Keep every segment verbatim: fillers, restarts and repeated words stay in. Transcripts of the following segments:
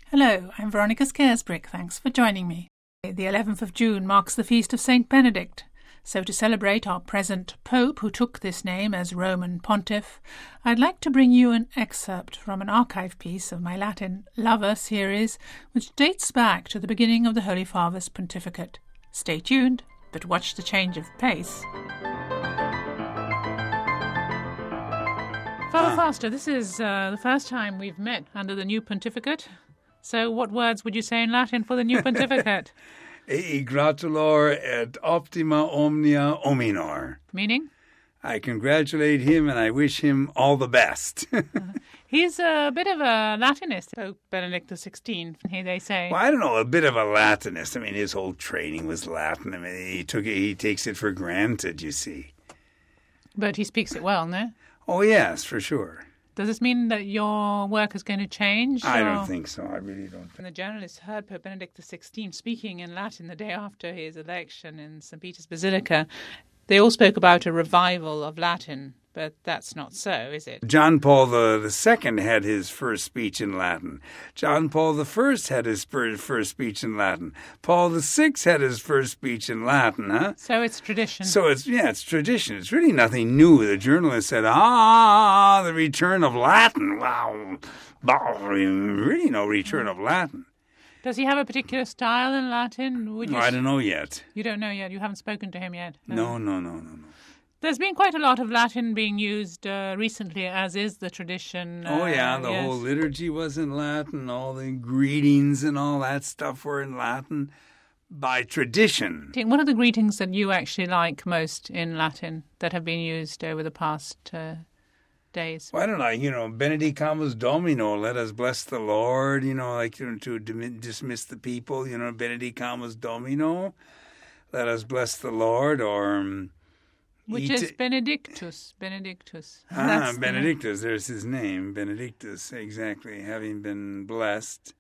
Hello, I'm Veronica Scaresbrick. Thanks for joining me. The eleventh of June marks the feast of Saint Benedict. So to celebrate our present Pope, who took this name as Roman Pontiff, I'd like to bring you an excerpt from an archive piece of my Latin Lover series, which dates back to the beginning of the Holy Father's pontificate. Stay tuned, but watch the change of pace. Father Foster, this is uh, the first time we've met under the new pontificate. So what words would you say in Latin for the new pontificate? E gratulor et optima omnia hominor. Meaning? I congratulate him and I wish him all the best. uh, he's a bit of a Latinist, Pope Benedict the sixteenth, they say. Well, I don't know, a bit of a Latinist. I mean, his whole training was Latin. I mean, he took it, he takes it for granted, you see. But he speaks it well, no? Oh, yes, for sure. Does this mean that your work is going to change? I or? don't think so. I really don't. And the journalists heard Pope Benedict the sixteenth speaking in Latin the day after his election in Saint Peter's Basilica. They all spoke about a revival of Latin, but that's not so, is it? John Paul the Second had his first speech in Latin. John Paul the First had his first speech in Latin. Paul the Sixth had his first speech in Latin, huh? So it's tradition. So it's, yeah, it's tradition. It's really nothing new. The journalist said, ah, the return of Latin. Wow. Really no return of Latin. Does he have a particular style in Latin? Would you no, I don't know yet. You don't know yet? You haven't spoken to him yet? No, no, no, no, no. There's been quite a lot of Latin being used uh, recently, as is the tradition. Uh, oh, yeah, the yes. whole liturgy was in Latin. All the greetings and all that stuff were in Latin by tradition. What are the greetings that you actually like most in Latin that have been used over the past uh, days? Well, I don't know, you know, Benedicamus Domino, let us bless the Lord, you know, like you know, to dismiss the people, you know, Benedicamus Domino, let us bless the Lord, or... Um, Which Ite... is Benedictus, Benedictus. Ah, That's Benedictus, the... there's his name, Benedictus, exactly, having been blessed.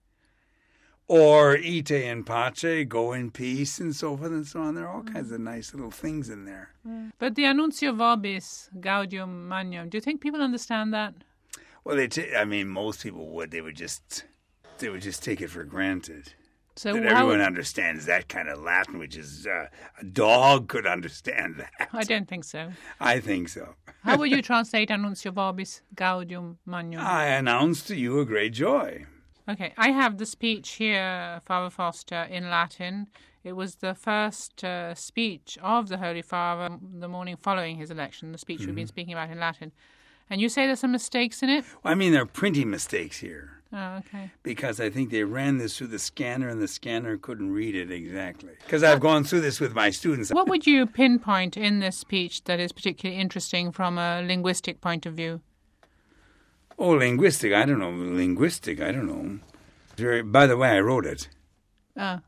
Or ite in pace, go in peace, and so forth and so on. There are all mm. kinds of nice little things in there. Mm. But the Annuncio Vobis, Gaudium Magnum, do you think people understand that? Well, they t- I mean, most people would. They would just, they would just take it for granted. So that how... everyone understands that kind of Latin, which is uh, a dog could understand that. I don't think so. I think so. How would you translate Annuncio Vobis, Gaudium Magnum? I announce to you a great joy. Okay, I have the speech here, Father Foster, in Latin. It was the first uh, speech of the Holy Father the morning following his election, the speech mm-hmm. we've been speaking about in Latin. And you say there's some mistakes in it? Well, I mean, there are printing mistakes here. Oh, okay. Because I think they ran this through the scanner and the scanner couldn't read it exactly. Because I've gone through this with my students. What would you pinpoint in this speech that is particularly interesting from a linguistic point of view? Oh, linguistic, I don't know. Linguistic, I don't know. Very, by the way, I wrote it. Oh.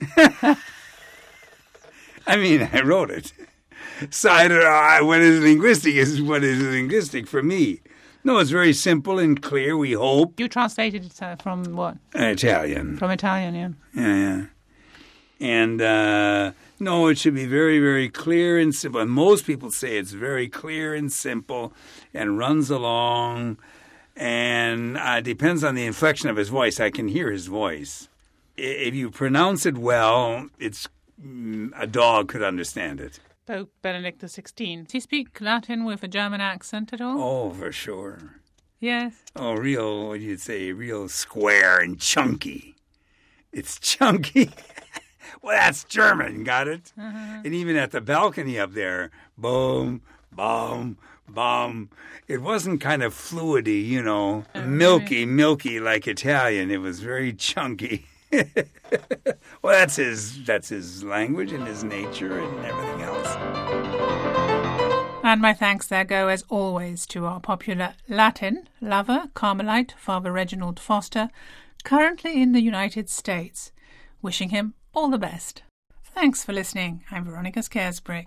I mean, I wrote it. So I don't know, what is linguistic is what is linguistic for me. No, it's very simple and clear, we hope. You translated it uh, from what? Uh, Italian. From Italian, yeah. Yeah, yeah. And, uh, no, it should be very, very clear and simple. And most people say it's very clear and simple and runs along. And uh, it depends on the inflection of his voice. I can hear his voice. If you pronounce it well, it's a dog could understand it. Pope Benedict the sixteenth. Does he speak Latin with a German accent at all? Oh, for sure. Yes. Oh, real, what do you say, real square and chunky. It's chunky. Well, that's German, got it? Uh-huh. And even at the balcony up there, boom, boom, boom. It wasn't kind of fluidy, you know, oh, milky, really? milky like Italian. It was very chunky. Well, that's his that's his language and his nature and everything else. And my thanks there go, as always, to our popular Latin lover, Carmelite, Father Reginald Foster, currently in the United States. Wishing him all the best. Thanks for listening. I'm Veronica Scaresbrick.